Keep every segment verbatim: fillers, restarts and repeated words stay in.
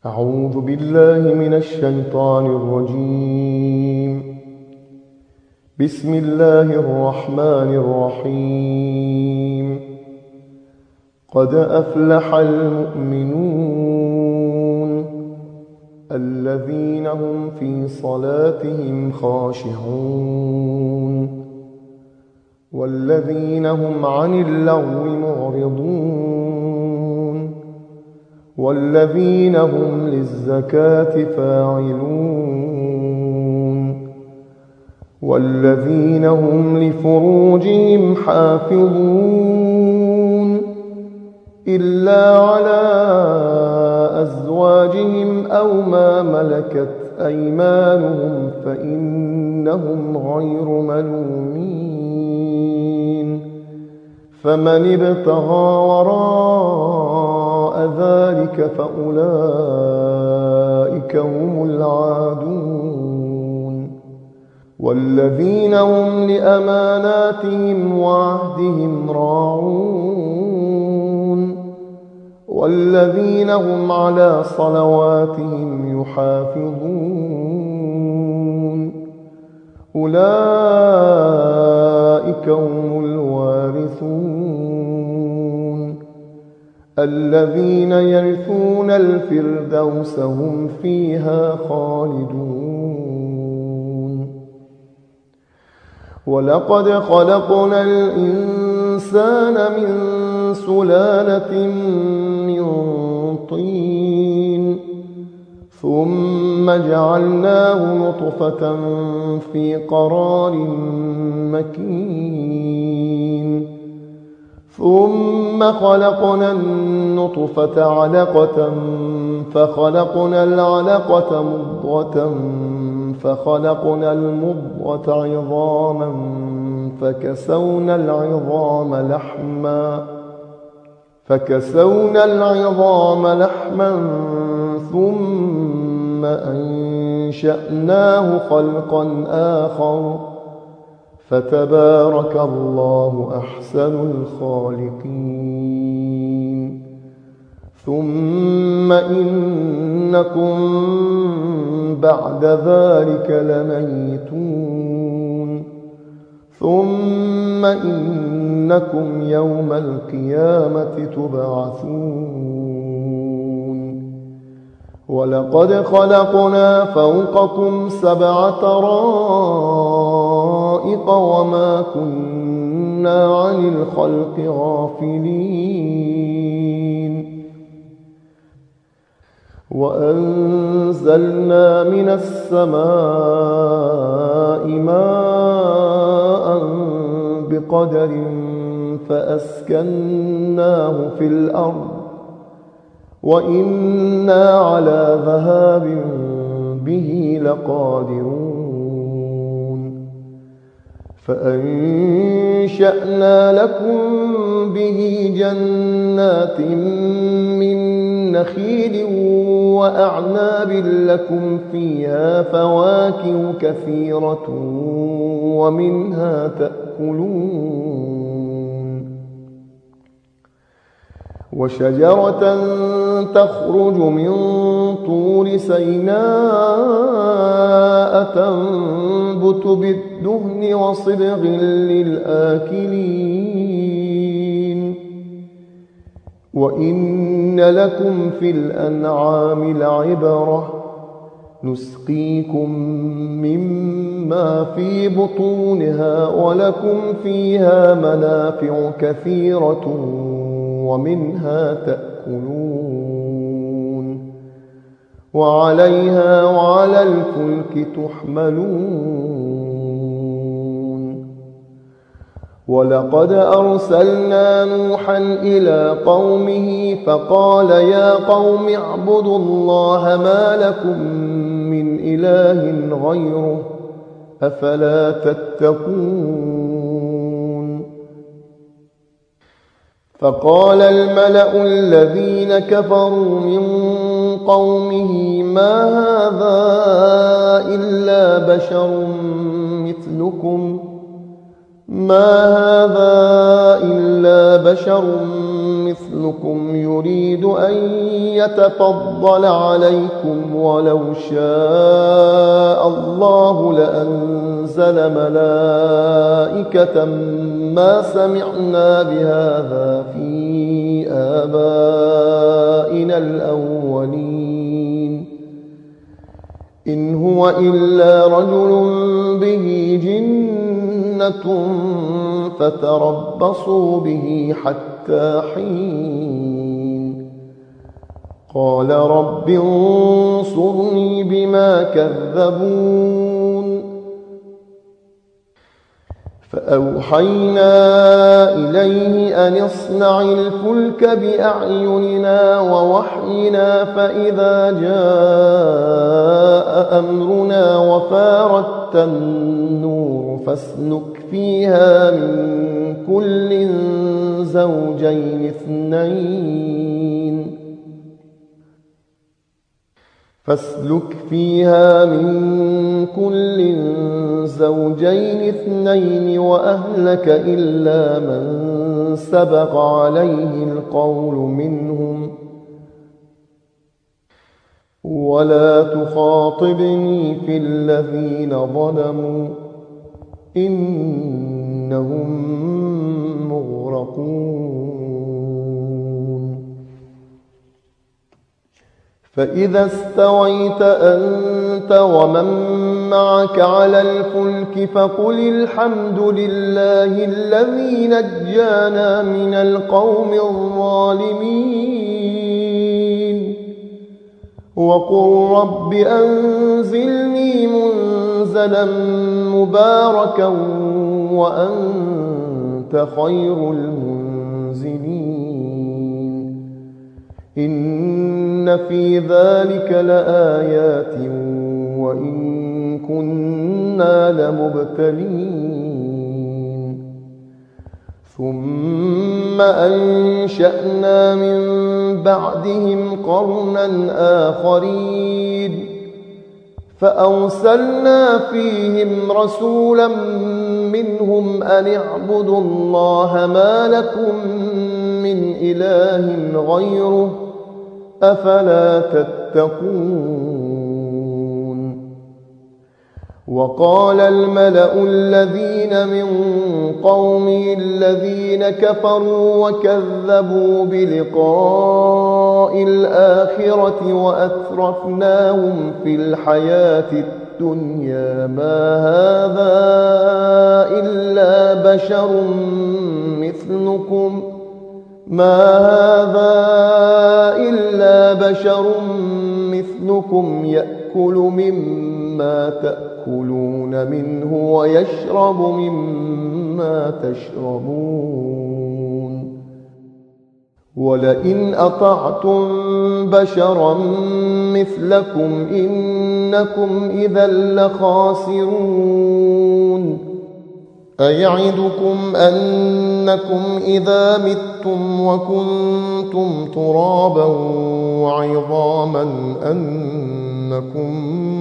أعوذ بالله من الشيطان الرجيم. بسم الله الرحمن الرحيم. قد أفلح المؤمنون الذين هم في صلاتهم خاشعون والذين هم عن اللغو معرضون والذين هم للزكاة فاعلون والذين هم لفروجهم حافظون إلا على أزواجهم أو ما ملكت أيمانهم فإنهم غير ملومين. فمن ابتغى وراء ذلك فأولئك هم العادون والذين هم لأماناتهم وعهدهم راعون والذين هم على صلواتهم يحافظون أولئك هم الوارثون الذين يرثون الفردوس هم فيها خالدون. ولقد خلقنا الإنسان من سلالة من طين ثم جعلناه نطفة في قرار مكين ثم خلقنا النطفة علقة فخلقنا العلقة مضغة فخلقنا المضغة عظاما فكسونا العظام لحما فكسونا العظام لحما ثم أنشأناه خلقا آخر فتبارك الله أحسن الخالقين. ثم إنكم بعد ذلك لميتون ثم إنكم يوم القيامة تبعثون. ولقد خلقنا فوقكم سبع طرائق وما كنا عن الخلق غافلين. وأنزلنا من السماء ماء بقدر فأسكناه في الأرض وإنا على ذهاب به لقادرون. فأنشأنا لكم به جنات من نخيل وأعناب لكم فيها فواكه كثيرة ومنها تأكلون. وشجرة تخرج من طور سيناء تنبت بالدهن وصبغ للآكلين. وإن لكم في الأنعام لعبرة نسقيكم مما في بطونها ولكم فيها منافع كثيرة ومنها تأكلون وعليها وعلى الفلك تحملون. ولقد أرسلنا نوحا إلى قومه فقال يا قوم اعبدوا الله ما لكم من إله غيره أفلا تتقون. فقال الملأ الذين كفروا من قومه ما هذا إلا بشر مثلكم ما هذا إلا بشر مثلكم يريد أن يتفضل عليكم ولو شاء الله لأنزل ملائكة ما سمعنا بهذا في آبائنا الأولين إن هو إلا رجل به جنة فتربصوا به حتى حين قال رب انصرني بما كذبون فأوحينا إليه أن اصنع الفلك بأعيننا ووحينا فإذا جاء أمرنا وفارت النور فاسلك فيها من كل زوجين اثنين فاسلك فيها من كل زوجين اثنين وأهلك إلا من سبق عليه القول منهم ولا تخاطبني في الذين ظلموا إنهم مغرقون فإذا استويت أنت ومن معك على الفلك فقل الحمد لله الذي نجانا من القوم الظالمين وقل رب أنزلني منزلا مباركا وأنت خير المنزلين إن في ذلك لآيات وإن كنا لمبتلين ثم أنشأنا من بعدهم قرنا آخرين فأرسلنا فيهم رسولا منهم أن اعبدوا الله ما لكم من إله غيره أفلا تتقون وقال الملأ الذين من قومه الذين كفروا وكذبوا بلقاء الآخرة وأترفناهم في الحياة الدنيا ما هذا إلا بشر مثلكم ما هذا إلا بشر مثلكم يأكل مما تأكلون منه ويشرب مما تشربون ولئن أطعتم بشرا مثلكم إنكم إذا لخاسرون أيعدكم أنكم إذا متم وكنتم ترابا وعظاما أنكم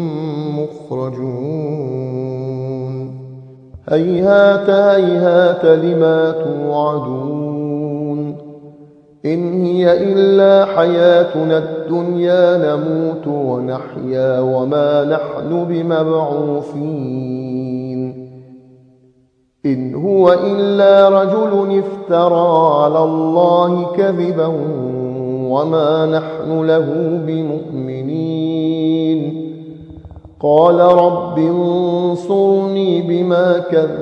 مخرجون هيهات هيهات لما توعدون إن هي إلا حياتنا الدنيا نموت ونحيا وما نحن بمبعوثين إن هو إلا رجل افترى على الله كذبا وما نحن له بمؤمنين قال رب انصرني بما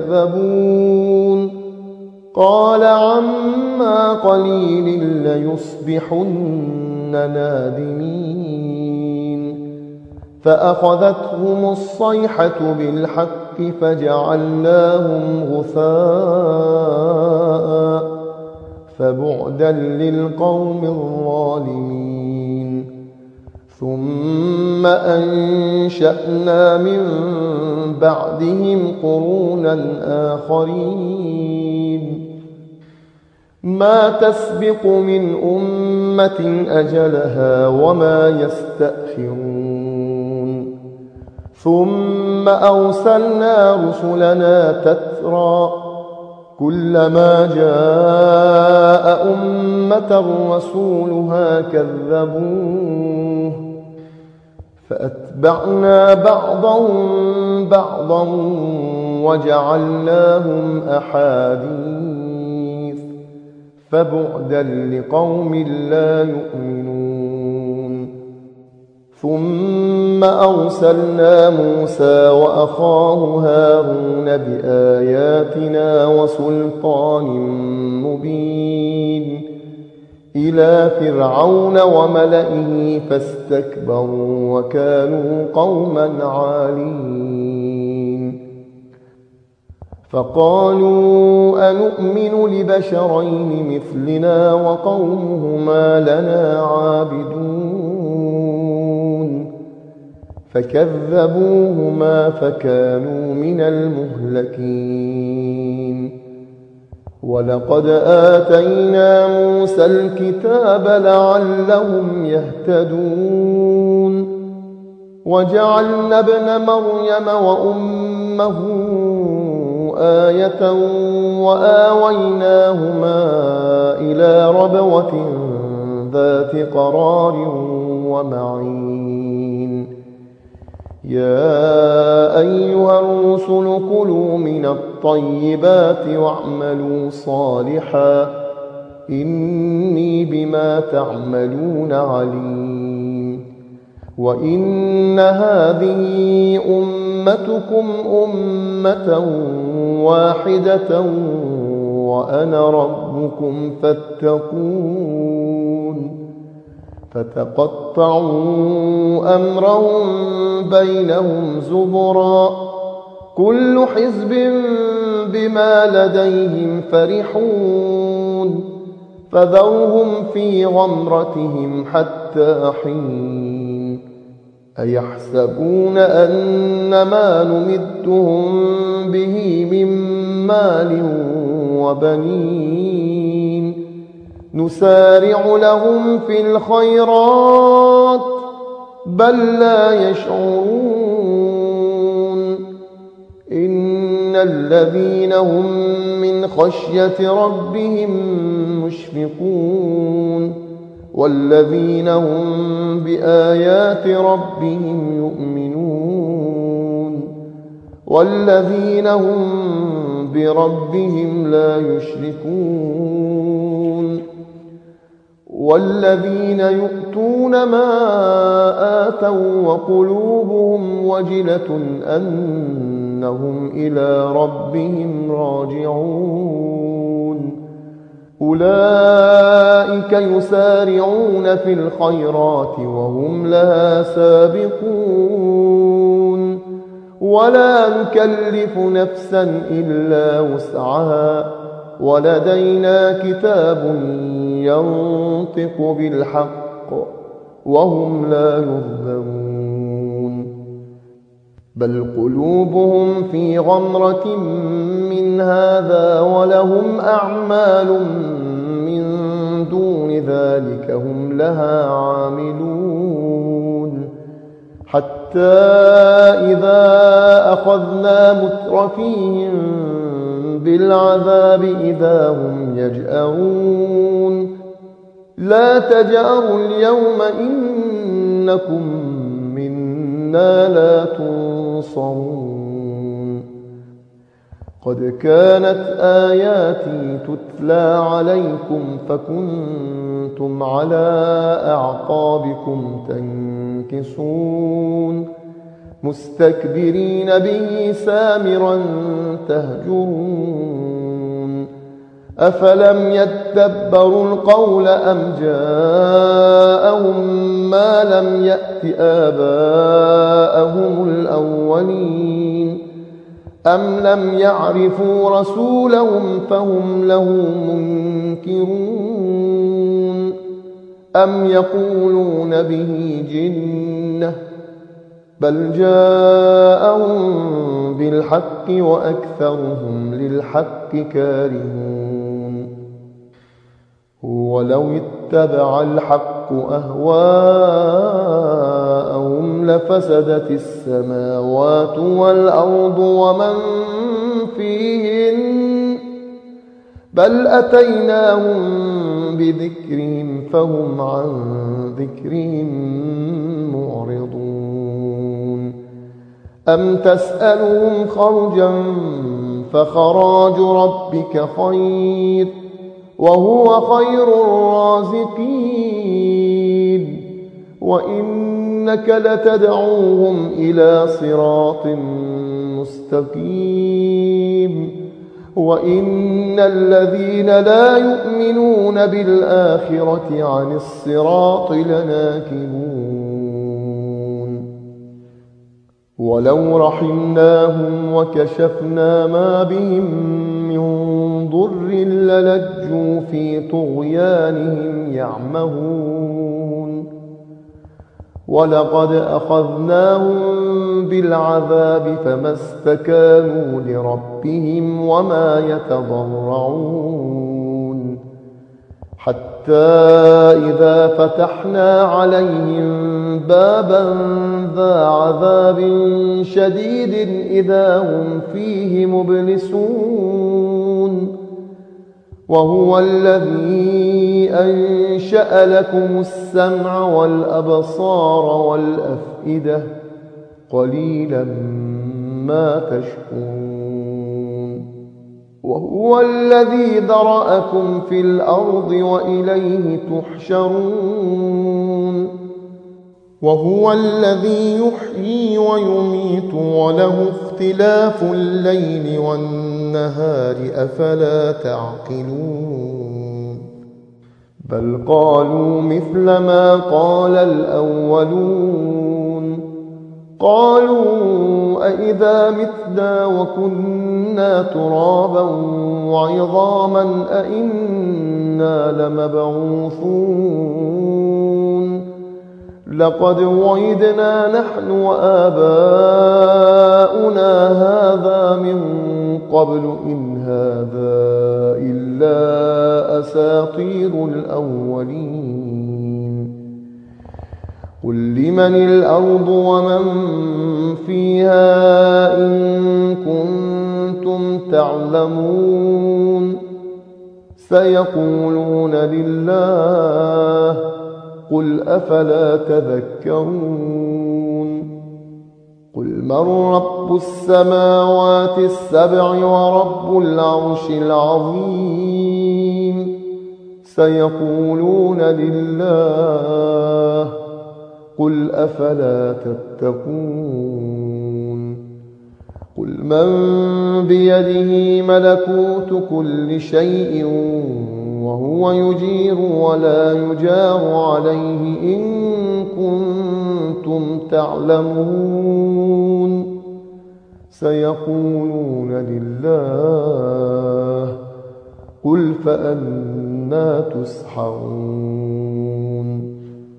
كذبون قال عما قليل ليصبحن نادمين فأخذتهم الصيحة بالحق فجعلناهم غثاء فبعدا للقوم الظالمين ثم أنشأنا من بعدهم قرونا آخرين ما تسبق من أمة أجلها وما يستأخرون ثم أرسلنا رسلنا تترى كلما جاء أمة رسولها كذبوه فأتبعنا بعضهم بعضا وجعلناهم أحاديث فبعدا لقوم لا يؤمنون. ثم أرسلنا موسى وأخاه هارون بآياتنا وسلطان مبين إلى فرعون وملئه فاستكبروا وكانوا قوما عالين. فقالوا أنؤمن لبشرين مثلنا وقومهما لنا عابدون فكذبوهما فكانوا من المهلكين. ولقد آتينا موسى الكتاب لعلهم يهتدون وجعلنا ابن مريم وأمه آية وآويناهما إلى ربوة ذات قرار ومعين. يا أيها الرسل كلوا من الطيبات واعملوا صالحا إني بما تعملون عليم. وإن هذه أمتكم أمة واحدة وأنا ربكم فاتقون. فتقطعوا أمرهم بينهم زبرا كل حزب بما لديهم فرحون فذرهم في غمرتهم حتى حين. أيحسبون أن ما نمدهم به من مال وبنين نسارع لهم في الخيرات بل لا يشعرون. إن الذين هم من خشية ربهم مشفقون والذين هم بآيات ربهم يؤمنون والذين هم بربهم لا يشركون. والذين يؤتون ما آتوا وقلوبهم وجلة أنهم إلى ربهم راجعون أولئك يسارعون في الخيرات وهم لها سابقون. ولا نكلف نفسا إلا وسعها ولدينا كتاب ينطق بالحق وهم لا يظلمون. بل قلوبهم في غمرة من هذا ولهم أعمال من دون ذلك هم لها عاملون. حتى إذا أخذنا مترفيهم بالعذاب إذا هم يجأرون لا تجأروا اليوم إنكم منا لا تنصرون. قد كانت آياتي تتلى عليكم فكنتم على أعقابكم تنكصون مستكبرين به سامرا تهجرون. أفلم يتدبروا القول أم جاءهم ما لم يأت آباءهم الأولين أم لم يعرفوا رسولهم فهم له منكرون أم يقولون به جنة بل جاءهم بالحق وأكثرهم للحق كارهون. ولو اتبع الحق أهواءهم لفسدت السماوات والأرض ومن فيهن بل أتيناهم بذكرهم فهم عن ذكرهم معرضون أم تسألهم خرجا فخراج ربك خير وهو خير الرازقين وإنك لتدعوهم إلى صراط مستقيم وإن الذين لا يؤمنون بالآخرة عن الصراط لناكبون ولو رحمناهم وكشفنا ما بهم من ضر للجوا في طغيانهم يعمهون ولقد أخذناهم بالعذاب فما استكانوا لربهم وما يتضرعون حتى إذا فتحنا عليهم بابا ذا عذاب شديد إذا هم فيه مبلسون وهو الذي أنشأ لكم السمع والأبصار والأفئدة قليلا ما تشكرون وهو الذي ذرأكم في الأرض وإليه تحشرون وهو الذي يحيي ويميت وله اختلاف الليل والنهار أفلا تعقلون بل قالوا مثل ما قال الأولون قالوا أئذا متنا وكنا ترابا وعظاما أئنا لمبعوثون لقد وعدنا نحن وآباؤنا هذا من قبل إن هذا إلا أساطير الأولين قل لمن الأرض ومن فيها إن كنتم تعلمون سيقولون لله قل أفلا تذكرون قل من رب السماوات السبع ورب العرش العظيم سيقولون لله قل أفلا تتقون قل من بيده ملكوت كل شيء وهو يجير ولا يجار عليه إن كنتم تعلمون سيقولون لله قل فأنى تسحرون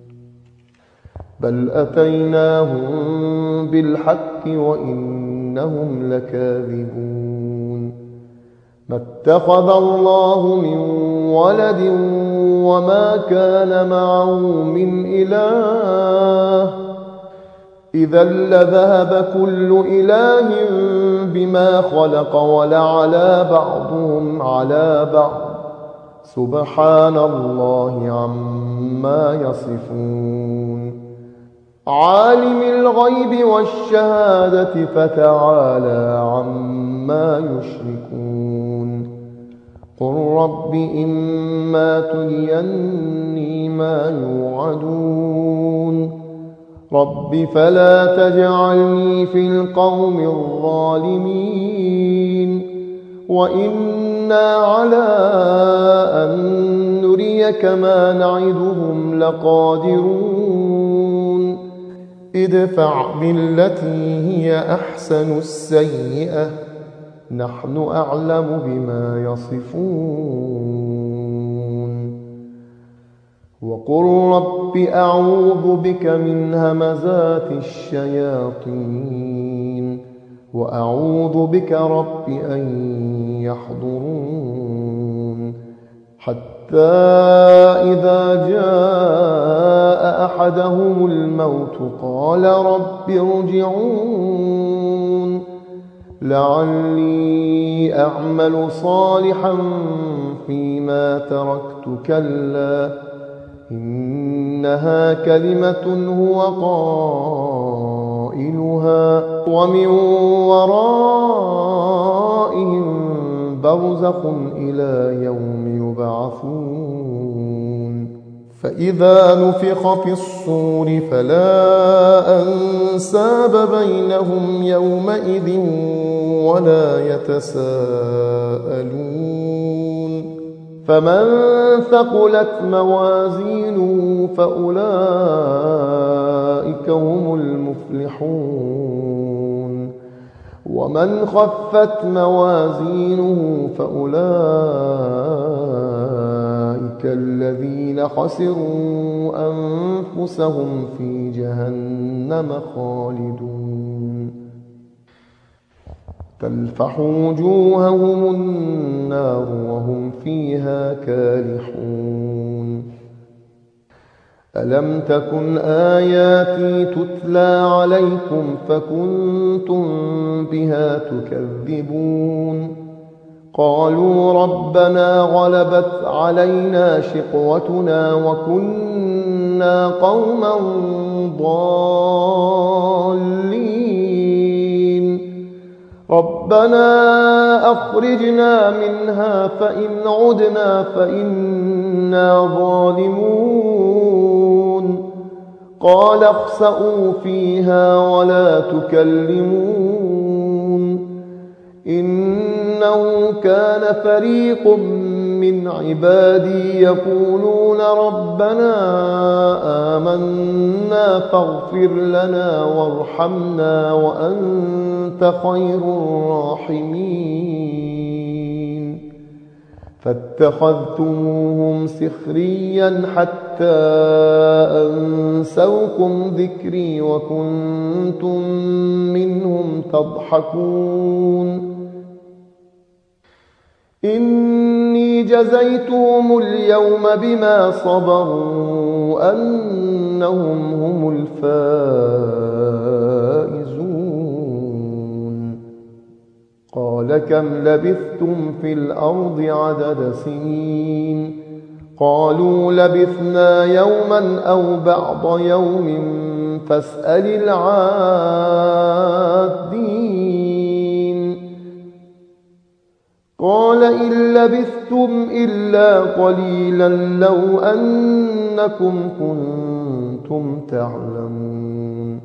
بل أتيناهم بالحق وإنهم لكاذبون ما اتخذ الله من ولد وما كان معه من إله إذا لذهب كل إله بما خلق ولعلى بعضهم على بعض سبحان الله عما يصفون عالم الغيب والشهادة فتعالى عما يشركون قل رب إما تريني ما يوعدون رب فلا تجعلني في القوم الظالمين وإنا على أن نريك ما نعدهم لقادرون ادفع بالتي هي أحسن السيئة نحن أعلم بما يصفون وقل رب أعوذ بك من همزات الشياطين وأعوذ بك رب أن يحضرون حتى إذا جاء أحدهم الموت قال رب ارجعون لعلي أعمل صالحا فيما تركت كلا إنها كلمة هو قائلها ومن ورائهم برزخ إلى يوم يبعثون فإذا نفخ في الصور فلا أنساب بينهم يومئذ ولا يتساءلون فمن ثقلت موازينه فأولئك هم المفلحون ومن خفت موازينه فأولئك الذين خسروا أنفسهم في جهنم خالدون تلفح وجوههم النار وهم فيها كالحون ألم تكن آياتي تتلى عليكم فكنتم بها تكذبون قالوا ربنا غلبت علينا شقوتنا وكنا قوما ضالين ربنا أخرجنا منها فإن عدنا فإنا ظالمون قال اخسئوا فيها ولا تكلمون إنه كان فريق من عبادي يقولون ربنا آمنا فاغفر لنا وارحمنا وأنت خير الراحمين فاتخذتموهم سخريا حتى أنسوكم ذكري وكنتم منهم تضحكون إني جزيتهم اليوم بما صبروا أنهم هم الفائزون قال كم لبثتم في الأرض عدد سنين قالوا لبثنا يوما أو بعض يوم فاسأل العادين قال إن لبثتم إلا قليلا لو أنكم كنتم تعلمون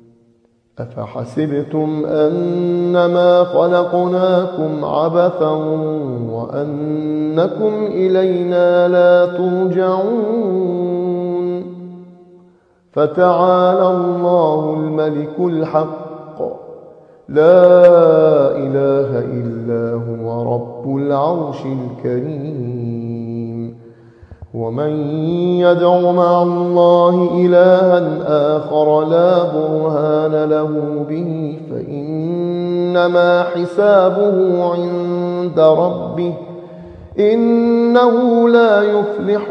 أفحسبتم أنما خلقناكم عبثا وأنكم إلينا لا ترجعون فتعالى الله الملك الحق لا إله إلا هو رب العرش الكريم ومن يدع مع الله إلها آخر لا برهان له به فإنما حسابه عند ربه إنه لا يفلح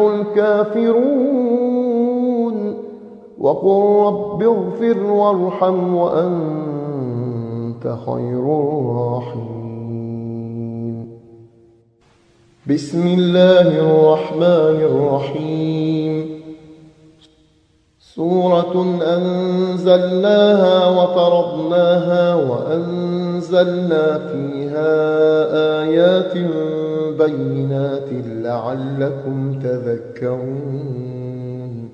الكافرون وقل رب اغفر وارحم وأنت خير الراحمين بسم الله الرحمن الرحيم سورة أنزلناها وفرضناها وأنزلنا فيها آيات بينات لعلكم تذكرون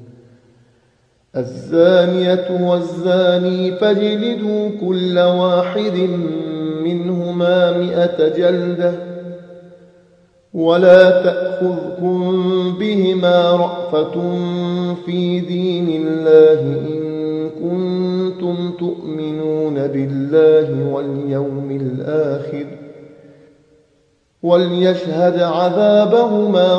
الزانية والزاني فاجلدوا كل واحد منهما مئة جلدة ولا تأخذكم بهما رأفة في دين الله إن كنتم تؤمنون بالله واليوم الآخر وليشهد عذابهما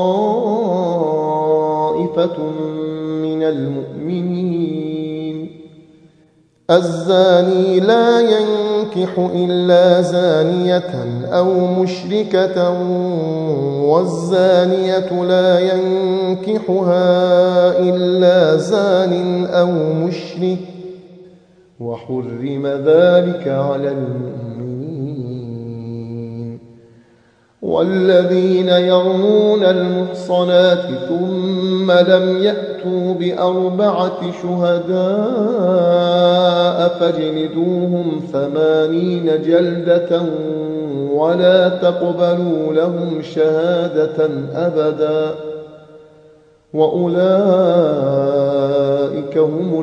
طائفة من المؤمنين الزاني لا ينكح إلا زانية أو مشركة والزانية لا ينكحها إلا زان أو مشرك وحرم ذلك على المؤمنين والذين يرمون المحصنات ثم لم يأتوا بأربعة شهداء فاجلدوهم ثمانين جلدة ولا تقبلوا لهم شهادة أبدا وأولئك هم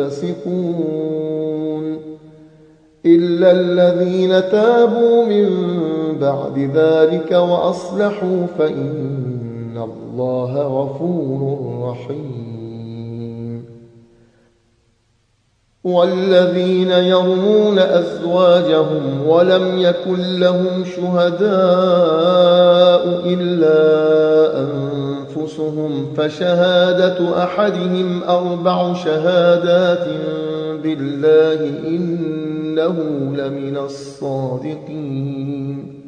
الفاسقون إلا الذين تابوا من بعد ذلك وأصلحوا فإن الله غفور رحيم. والذين يرمون أزواجهم ولم يكن لهم شهداء إلا أنفسهم فشهادة أحدهم أربع شهادات بالله إنه لمن الصادقين.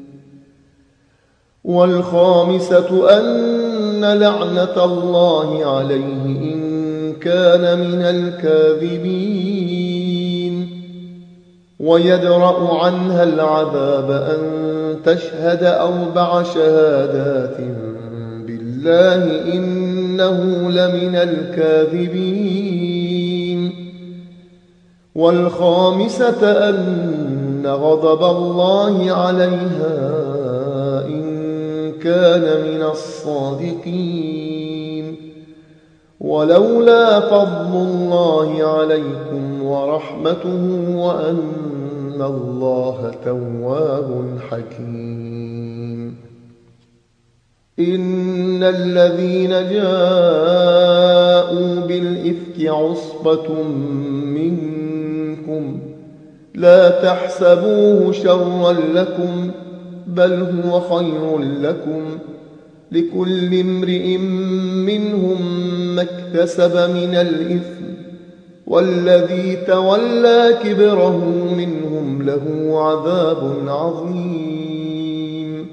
والخامسة أن لعنة الله عليه إن كان من الكاذبين. ويدرأ عنها العذاب أن تشهد أربع شهادات بالله إنه لمن الكاذبين. والخامسة أن غضب الله عليها إن كان من الصادقين. ولولا فضل الله عليكم ورحمته وأن الله تواب حكيم. إن الذين جاءوا بالإفك عصبة منكم لا تحسبوه شرا لكم بل هو خير لكم لكل امرئ منهم ما اكتسب من الإثم والذي تولى كبره منهم له عذاب عظيم.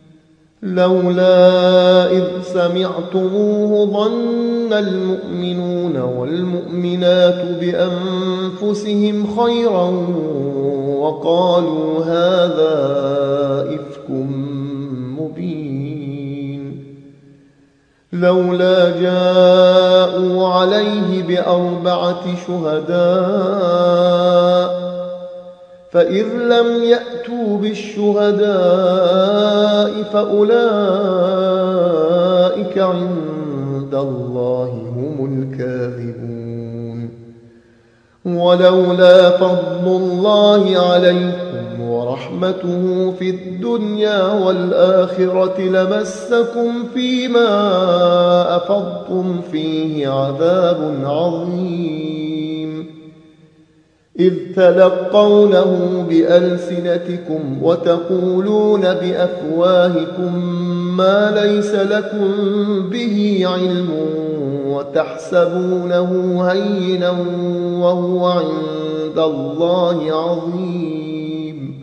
لولا إذ سمعتموه ظن المؤمنون والمؤمنات بأنفسهم خيرا وقالوا هذا إفك مبين. لولا جاءوا عليه بأربعة شهداء فإذ لم يأتوا بالشهداء فأولئك عند الله هم الكاذبون. ولولا فضل الله عليكم ورحمته في الدنيا والآخرة لمسكم فيما أفضتم فيه عذاب عظيم. إذ تلقونه بألسنتكم وتقولون بأفواهكم ما ليس لكم به علم وتحسبونه هينا وهو عند الله عظيم.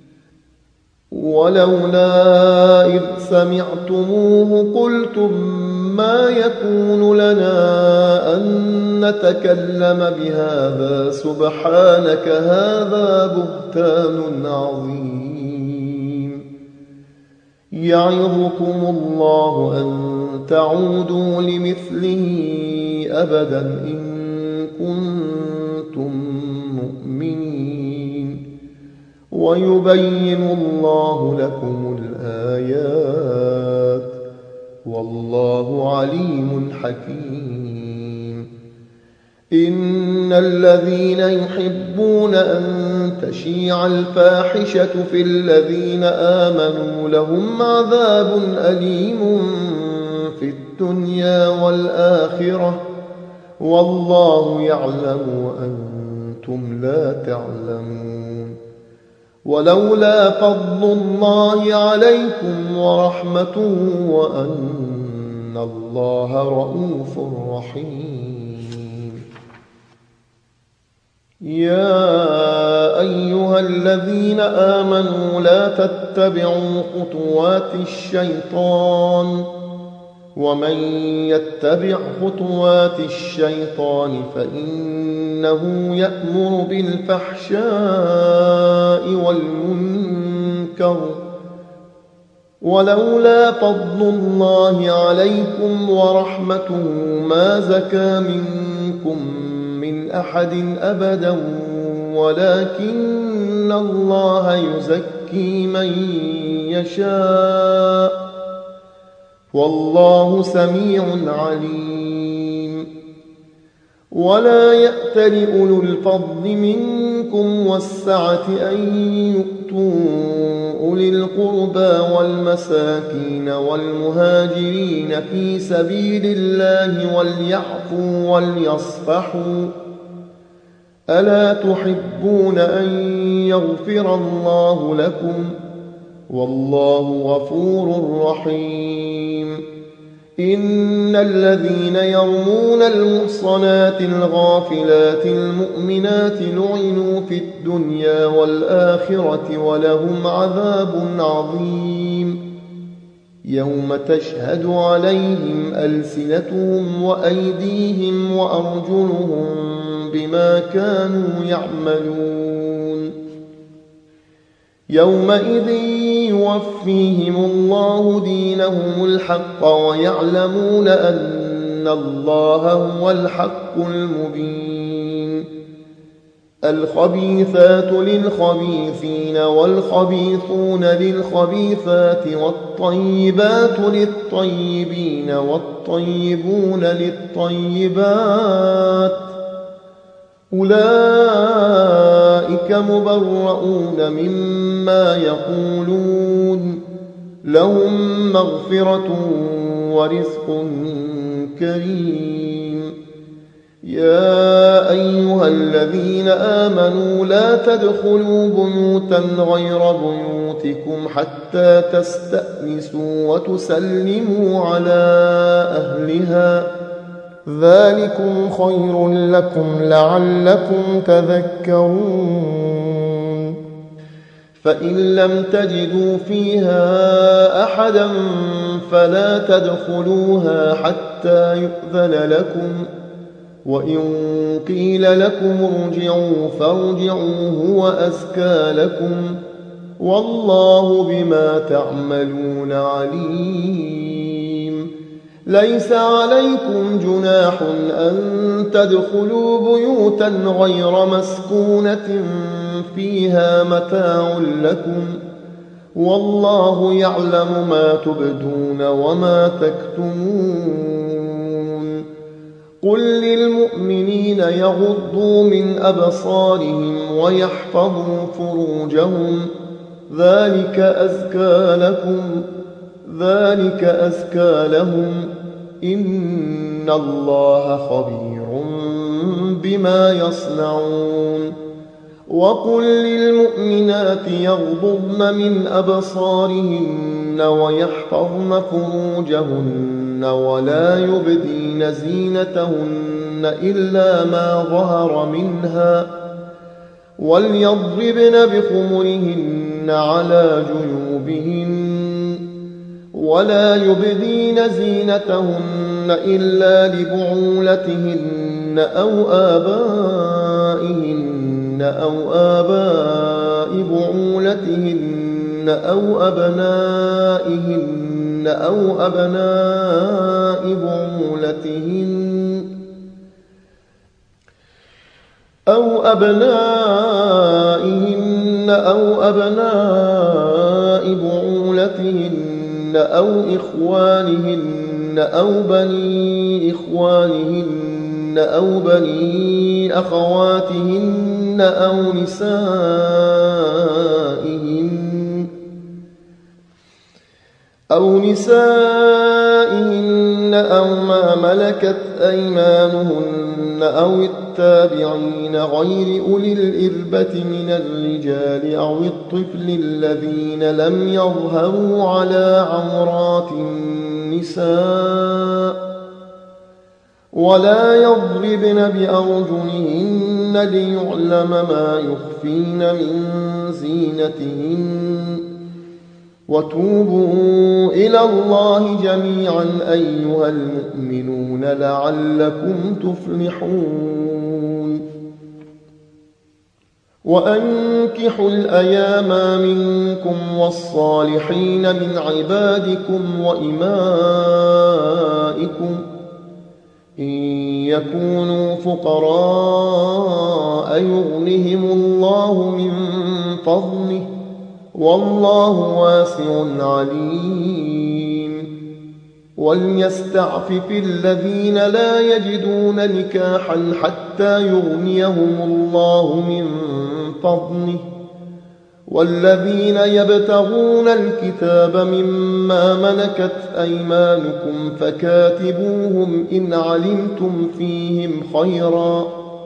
ولولا إذ سمعتموه قلتم ما يكون لنا أن نتكلم بهذا سبحانك هذا بهتان عظيم. يعظكم الله أن تعودوا لمثله أبدا إن كنتم مؤمنين. ويبين الله لكم الآيات والله عليم حكيم. إن الذين يحبون أن تشيع الفاحشة في الذين آمنوا لهم عذاب أليم في الدنيا والآخرة والله يعلم وأنتم لا تعلمون. ولولا فضل الله عليكم ورحمته وأن الله رؤوف رحيم. يا أيها الذين آمنوا لا تتبعوا خطوات الشيطان ومن يتبع خطوات الشيطان فإنه يأمر بالفحشاء والمنكر ولولا فضل الله عليكم ورحمته ما زكى منكم من أحد أبدا ولكن الله يزكي من يشاء والله سميع عليم. ولا يأتل أولو الفضل منكم والسعة أن يؤتوا أولي القربى والمساكين والمهاجرين في سبيل الله وليعفوا وليصفحوا ألا تحبون أن يغفر الله لكم والله غفور رحيم. إن الذين يرمون المحصنات الغافلات المؤمنات لعنوا في الدنيا والآخرة ولهم عذاب عظيم يوم تشهد عليهم ألسنتهم وأيديهم وأرجلهم بما كانوا يعملون. يومئذ يوفيهم الله دينهم الحق ويعلمون أن الله هو الحق المبين. الخبيثات للخبيثين والخبيثون للخبيثات والطيبات للطيبين والطيبون للطيبات أولئك مبرؤون مما يقولون لهم مغفرة ورزق كريم. يا أيها الذين آمنوا لا تدخلوا بيوتا غير بيوتكم حتى تستأنسوا وتسلموا على أهلها ذلكم خير لكم لعلكم تذكرون. فإن لم تجدوا فيها أحدا فلا تدخلوها حتى يؤذن لكم وإن قيل لكم ارجعوا فارجعوا هو أزكى لكم والله بما تعملون عليم. ليس عليكم جناح أن تدخلوا بيوتا غير مسكونة فيها متاع لكم والله يعلم ما تبدون وما تكتمون. قل للمؤمنين يغضوا من أبصارهم ويحفظوا فروجهم ذلك أزكى لكم ذلك أزكى لهم إن الله خبير بما يصنعون. وقل للمؤمنات يغضضن من أبصارهن ويحفظن فروجهن ولا يبدين زينتهن إلا ما ظهر منها وليضربن بخمرهن على جيوبهن ولا يبدين زينتهن إلا لبعولتهن أو آبائهن أو آباء بعولتهن أو أبنائهن أو أبناء بعولتهن أو أبنائهن أو أبناء بعولتهن أو إخوانهن أو بني إخوانهن أو بني أخواتهن أو نسائهن أو نسائهن أو ما ملكت أيمانهن أو التابعين غير أولي الإربة من الرجال أو الطفل الذين لم يظهروا على عورات النساء ولا يضربن بأرجلهن ليعلم ما يخفين من زينتهن. وتوبوا إلى الله جميعا أيها المؤمنون لعلكم تفلحون. وأنكحوا الأيام منكم والصالحين من عبادكم وإمائكم إن يكونوا فقراء يغنهم الله من فضله والله واسع عليم. وليستعفف الذين لا يجدون نكاحا حتى يغنيهم الله من فضله والذين يبتغون الكتاب مما ملكت أيمانكم فكاتبوهم إن علمتم فيهم خيرا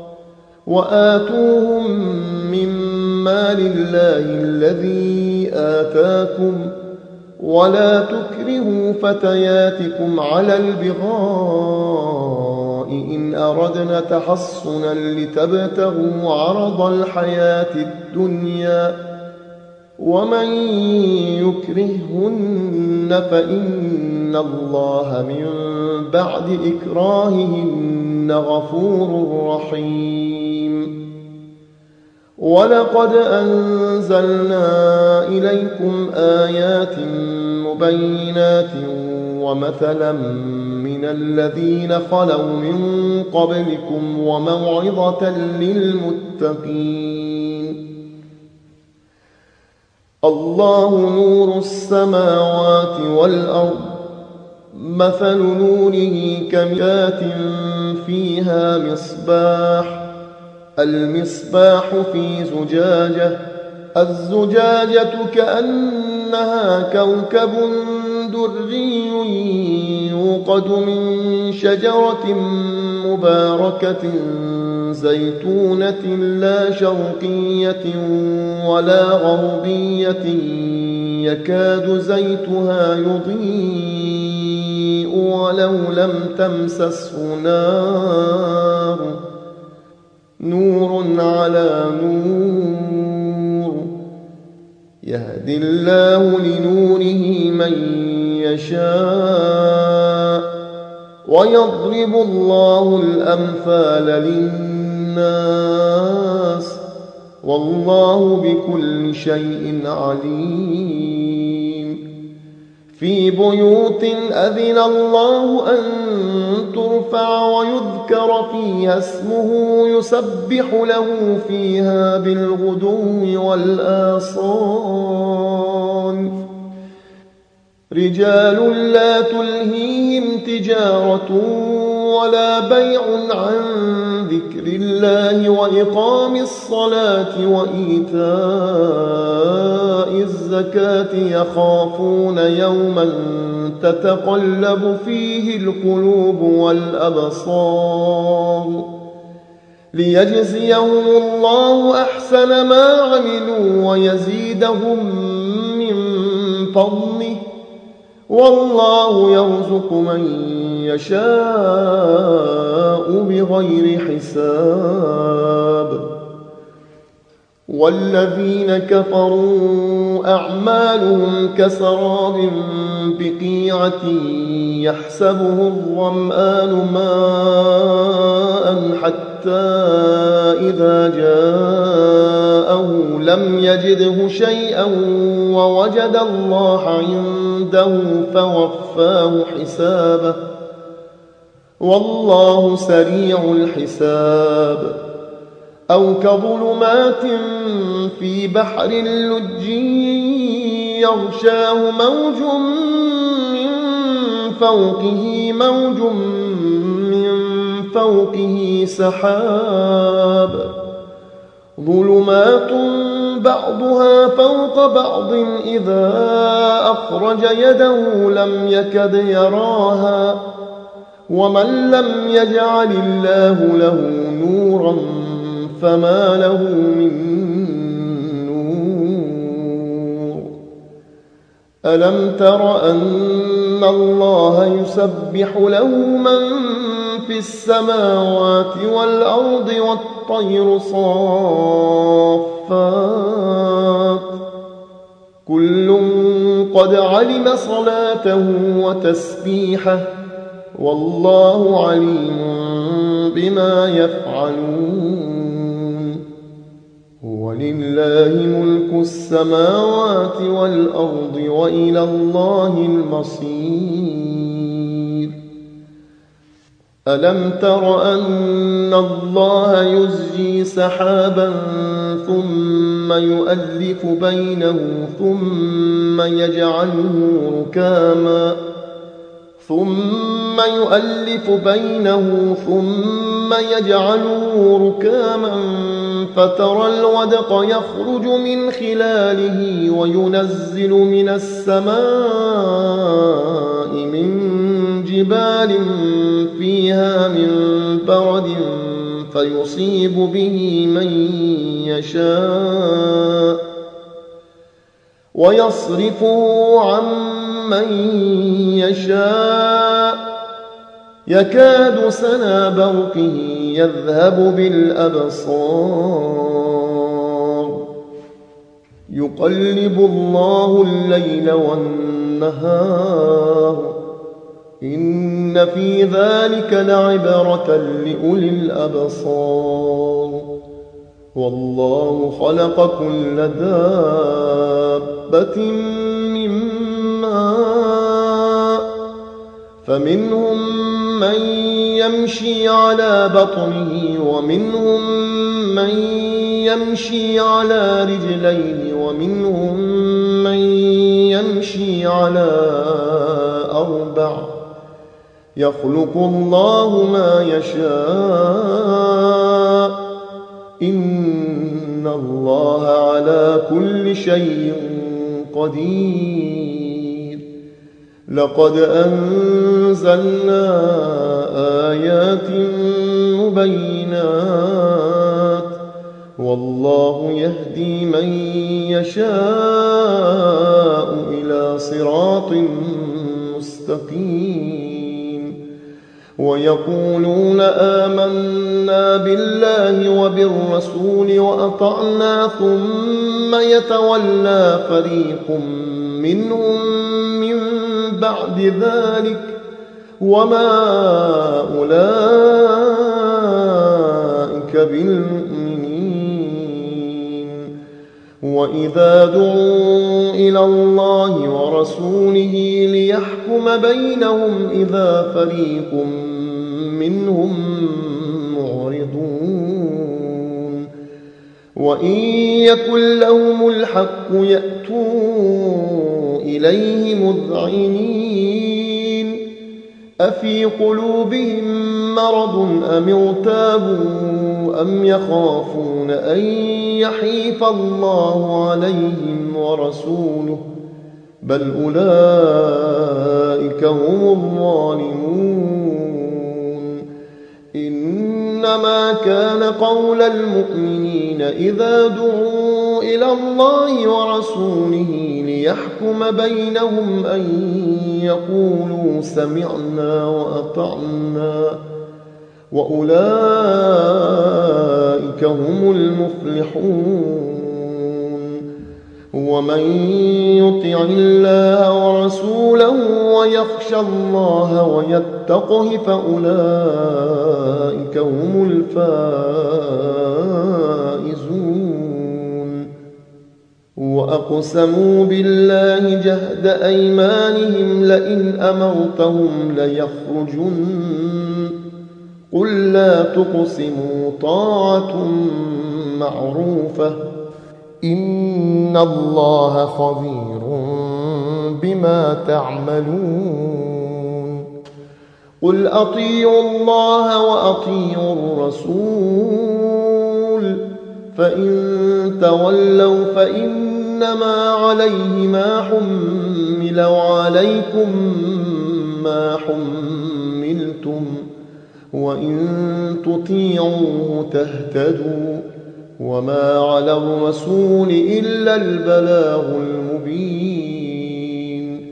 وآتوهم مما لله الذي آتاكم ولا تكرهوا فتياتكم على البغاء إن أردنا تحصنا لتبتغوا عرض الحياة الدنيا ومن يكرههن فإن الله من بعد إكراههن غفور رحيم. ولقد أنزلنا إليكم آيات مبينات ومثلا من الذين خلوا من قبلكم وموعظة للمتقين. الله نور السماوات والأرض مثل نوره كمشكاة فيها مصباح المصباح في زجاجة الزجاجة كأنها كوكب دري يوقد من شجرة مباركة زيتونة لا شرقية ولا غربية يكاد زيتها يضيء ولو لم تمسسه نار نور على نور يهدي الله لنوره من يشاء ويضرب الله الأمثال للناس والله بكل شيء عليم. في بيوت أذن الله أن ترفع ويذكر فيها اسمه يسبح له فيها بالغدو والآصال رجال لا تلهيهم تجارة ولا بيع عن ذكر الله وإقام الصلاة وإيتاء الزكاة يخافون يوما تتقلب فيه القلوب والأبصار ليجزيهم الله أحسن ما عملوا ويزيدهم من فضله والله يرزق من يشاء بغير حساب. والذين كفروا أعمالهم كسراب بقيعة يحسبه الظمآن ماء حتى إذا جاءه لم يجده شيئا ووجد الله عنده فوفاه حسابه والله سريع الحساب. أو كظلمات في بحر لجي يغشاه موج من فوقه موج من فوقه سحاب ظلمات بعضها فوق بعض إذا أخرج يده لم يكد يراها ومن لم يجعل الله له نورا فما له من نور. ألم تر أن الله يسبح له من في السماوات والأرض والطير صافات كل قد علم صلاته وتسبيحه والله عليم بما يفعلون. هو لله ملك السماوات والأرض وإلى الله المصير ألم تر أن الله يزجي سحابا ثم يؤلف بينه ثم يجعله ركاما ثم يؤلف بينه ثم يجعله ركاما فترى الودق يخرج من خلاله وينزل من السماء من جبال فيها من برد فيصيب به من يشاء ويصرفه عن من يشاء يكاد سنا برقه يذهب بالأبصار يقلب الله الليل والنهار إن في ذلك لعبرة لأولي الأبصار والله خلق كل دابة من ماء فمنهم من يمشي على بطنه ومنهم من يمشي على رجلين ومنهم من يمشي على أربع يخلق الله ما يشاء إن الله على كل شيء قدير لقد أنزلنا آيات مبينات والله يهدي من يشاء إلى صراط مستقيم ويقولون آمنا بالله وبالرسول وأطعنا ثم يتولى فريق منهم من بعد ذلك وما أولئك بالمؤمنين وإذا دعوا إلى الله ورسوله ليحكم بينهم إذا فريق منهم معرضون وإن يكن لهم الحق يأتوا إليه مذعنين أفي قلوبهم مرض أم ارتابوا أم يخافون أن يحيف الله عليهم ورسوله بل أولئك هم الظالمون إنما كان قول المؤمنين إذا دعوا إلى الله ورسوله ليحكم بينهم أن يقولوا سمعنا وأطعنا وأولئك هم المفلحون ومن يطع الله ورسوله ويخشى الله ويتقه فأولئك هم الفائزون وأقسموا بالله جهد أيمانهم لئن أمرتهم ليخرجن قل لا تقسموا طاعة معروفة إن الله خبير بما تعملون قل أطيعوا الله وأطيعوا الرسول فإن تولوا فإنما عليه ما حمل وعليكم ما حملتم وإن تطيعوه تهتدوا وما على الرسول إلا البلاغ المبين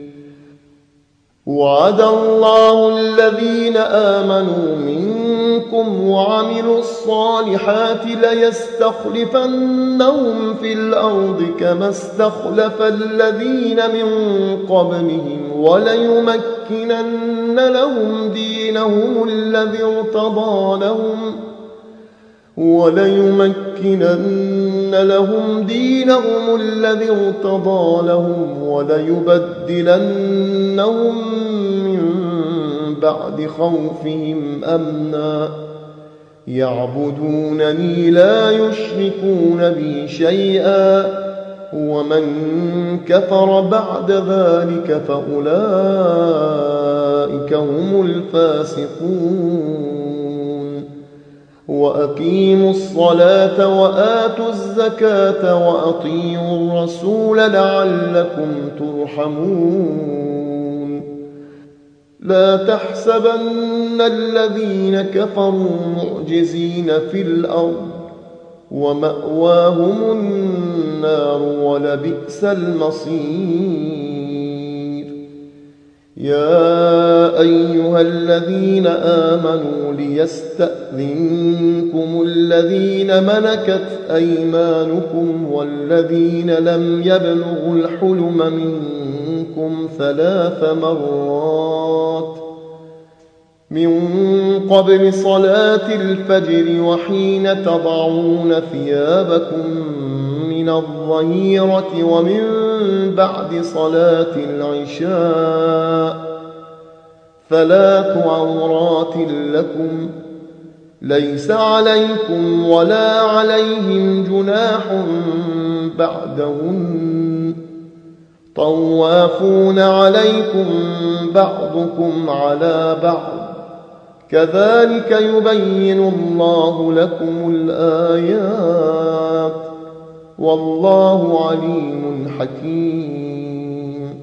وعد الله الذين آمنوا منكم وعملوا الصالحات ليستخلفنهم في الأرض كما استخلف الذين من قبلهم وليمكنن لهم دينهم الذي ارتضى لهم وليمكنن لهم دينهم الذي ارتضى لهم وليبدلنهم من بعد خوفهم أمنا يعبدونني لا يشركون بي شيئا ومن كفر بعد ذلك فأولئك هم الفاسقون وأقيموا الصلاة وآتوا الزكاة وأطيعوا الرسول لعلكم ترحمون لا تحسبن الذين كفروا معجزين في الأرض ومأواهم النار ولبئس المصير يا أيها الذين آمنوا ليستأذنكم الذين ملكت أيمانكم والذين لم يبلغوا الحلم منكم ثلاث مرات من قبل صلاة الفجر وحين تضعون ثيابكم من الظهيرة ومن بعد صلاة العشاء ثلاث عورات لكم ليس عليكم ولا عليهم جناح بعدهن طوافون عليكم بعضكم على بعض كذلك يبين الله لكم الآيات والله عليم حكيم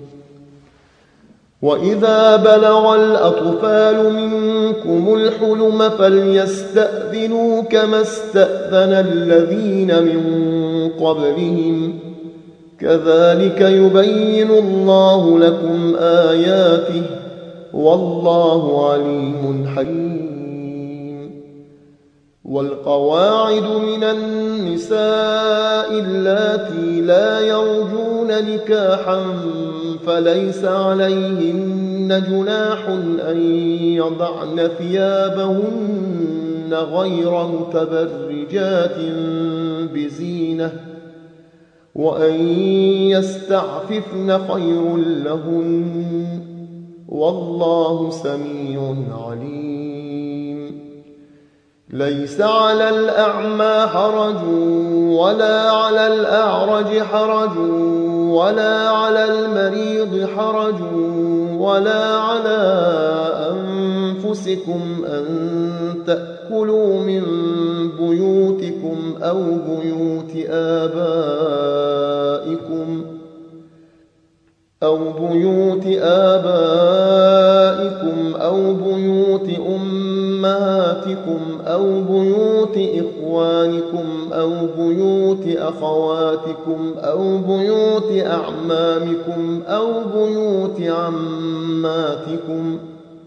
وإذا بلغ الأطفال منكم الحلم فليستأذنوا كما استأذن الذين من قبلهم كذلك يبين الله لكم آياته والله عليم حكيم والقواعد من النساء اللاتي لا يرجون نكاحا فليس عليهن جناح أن يضعن ثيابهن غير متبرجات بزينة وأن يستعففن خير لهن والله سميع عليم ليس على الأعمى حرج ولا على الأعرج حرج ولا على المريض حرج ولا على أنفسكم أن تأكلوا من بيوتكم أو بيوت آبائكم أو بيوت آبائكم أو بيوت أمهاتكم أو بيوت إخوانكم أو بيوت أخواتكم أو بيوت أعمامكم أو بيوت عماتكم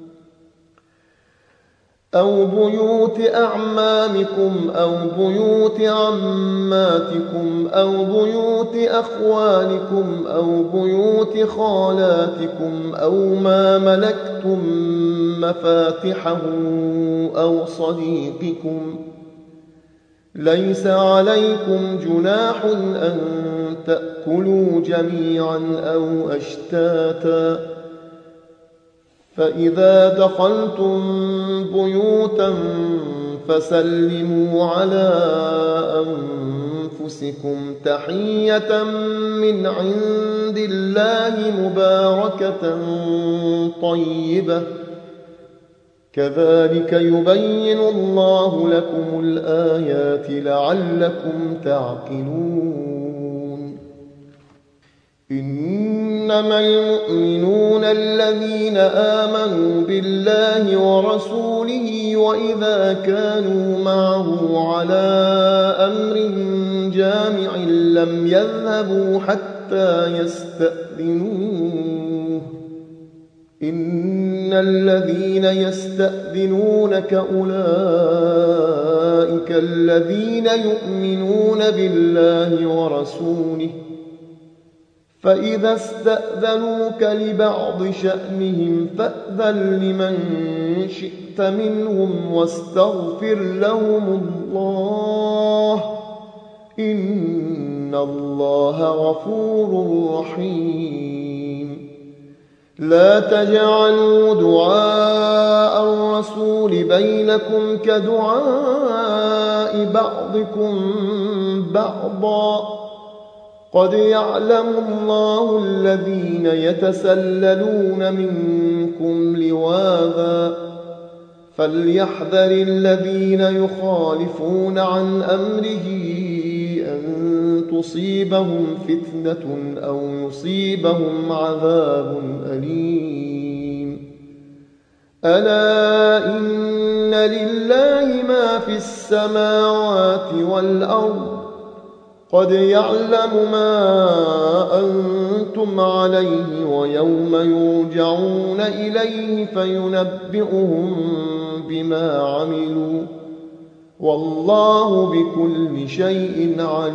أو بيوت أعمامكم أو بيوت عماتكم أو بيوت أخوالكم أو بيوت خالاتكم أو ما ملكتم مفاتحه أو صديقكم ليس عليكم جناح أن تأكلوا جميعا أو أشتاتا فإذا دخلتم بيوتا فسلموا على أنفسكم تحية من عند الله مباركة طيبة كذلك يبين الله لكم الآيات لعلكم تعقلون إنما المؤمنون الذين آمنوا بالله ورسوله وإذا كانوا معه على أمر جامع لم يذهبوا حتى يستأذنوه إن الذين يستأذنونك أولئك الذين يؤمنون بالله ورسوله فإذا استأذنوك لبعض شأنهم فأذن لمن شئت منهم واستغفر لهم الله إن إن الله غفور رحيم. لا تجعلوا دعاء الرسول بينكم كدعاء بعضكم بعضا، قد يعلم الله الذين يتسللون منكم لواذا، فليحذر الذين يخالفون عن أمره أن تصيبهم فتنة أو يصيبهم عذاب أليم. ألا إن لله ما في السماوات والأرض، قد يعلم ما أنتم عليه ويوم يرجعون إليه فينبئهم بما عملوا، والله بكل شيء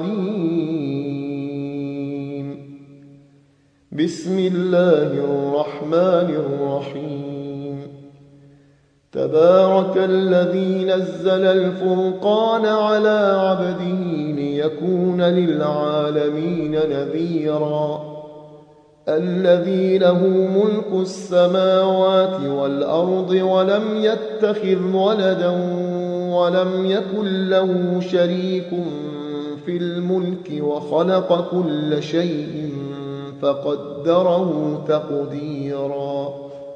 عليم. بسم الله الرحمن الرحيم. تبارك الذي نزل الفرقان على عبده ليكون للعالمين نذيرا، الذي له ملك السماوات والأرض ولم يتخذ ولدا ولم يكن له شريك في الملك وخلق كل شيء فقدره تقديرا.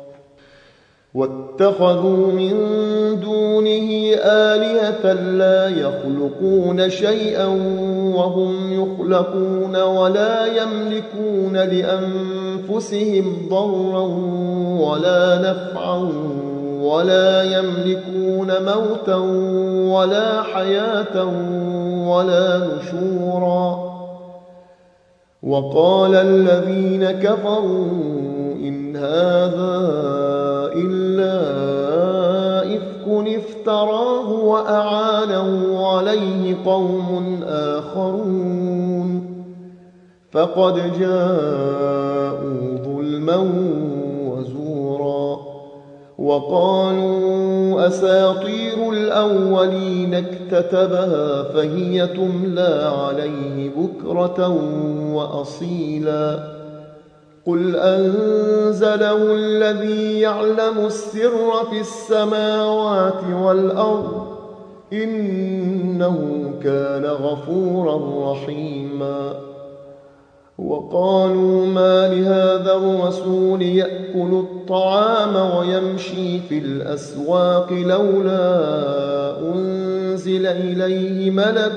واتخذوا من دونه آلهة لا يخلقون شيئا وهم يخلقون ولا يملكون لأنفسهم ضرا ولا نفعا ولا يملكون موتا ولا حياة ولا نشورا. وقال الذين كفروا إن هذا إلا إفك افتراه وأعانه عليه قوم آخرون، فقد جاءوا ظلما وزورا. وقالوا أساطير الأولين اكتتبها فهي تملى عليه بكرة وأصيلا. قل أنزله الذي يعلم السر في السماوات والأرض، إنه كان غفورا رحيما. وقالوا ما لهذا الرسول يأكل الطعام ويمشي في الأسواق لولا أنزل إليه ملك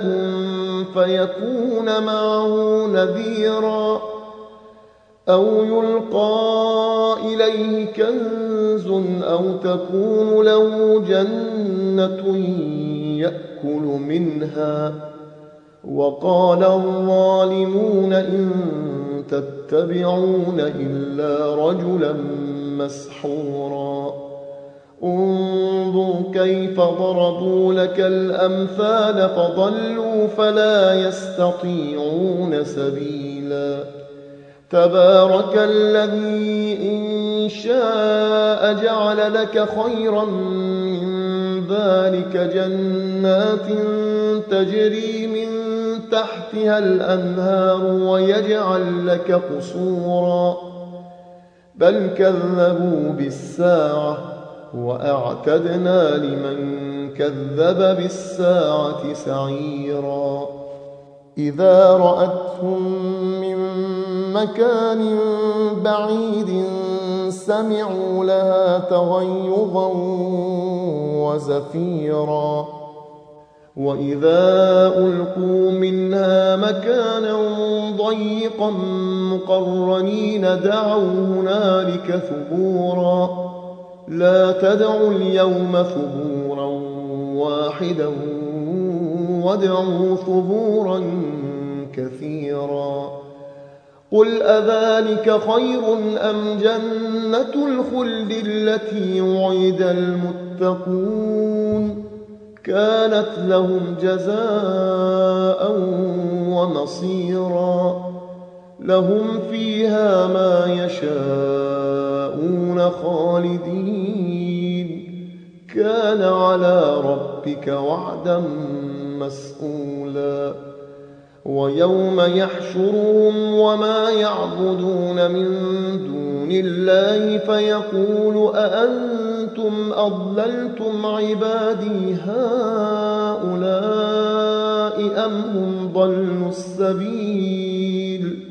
فيكون معه نذيرا، أو يلقى إليه كنز أو تكون له جنة يأكل منها. وقال الظالمون إن تتبعون إلا رجلا مسحورا. انظر كيف ضربوا لك الأمثال فضلوا فلا يستطيعون سبيلا. تبارك الذي إن شاء جعل لك خيرا من ذلك جنات تجري من تحتها الأنهار ويجعل لك قصورا، بل كذبوا بالساعة وأعتدنا لمن كذب بالساعة سعيرا. إذا رأتهم من مكان بعيد سمعوا لها تغيظا وزفيرا، وإذا ألقوا منها مكانا ضيقا مقرنين دعوا هنالك ثبورا. لا تدعوا اليوم ثبورا واحدا وادعوا ثبورا كثيرا. قل أذلك خير أم جنة الخلد التي وعد المتقون، كانت لهم جزاء ومصيرا. لهم فيها ما يشاءون خالدين، كان على ربك وعدا مسئولا. ويوم يحشرهم وما يعبدون من دون الله فيقول أأنتم أضللتم عبادي هؤلاء أم هم ضلوا السبيل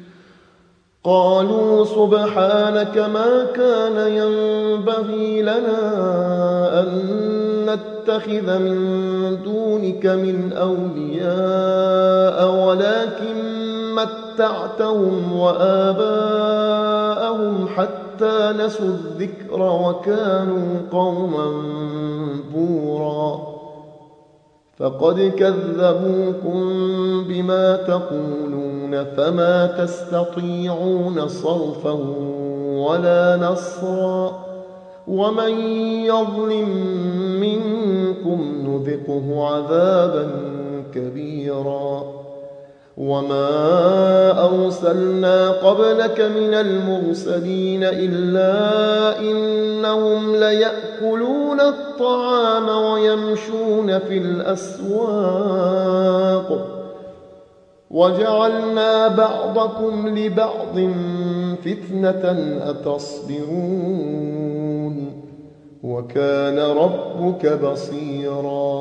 قالوا سبحانك ما كان ينبغي لنا أن نتخذ من دونك من أولياء ولكن متعتهم وآباءهم حتى نسوا الذكر وكانوا قوما بورا فقد كذبوكم بما تقولون فما تستطيعون صرفا ولا نصرا ومن يظلم منكم نذقه عذابا كبيرا وما أرسلنا قبلك من المرسلين إلا إنهم ليأكلون الطعام ويمشون في الأسواق وجعلنا بعضكم لبعض فتنة أتصبرون وكان ربك بصيرا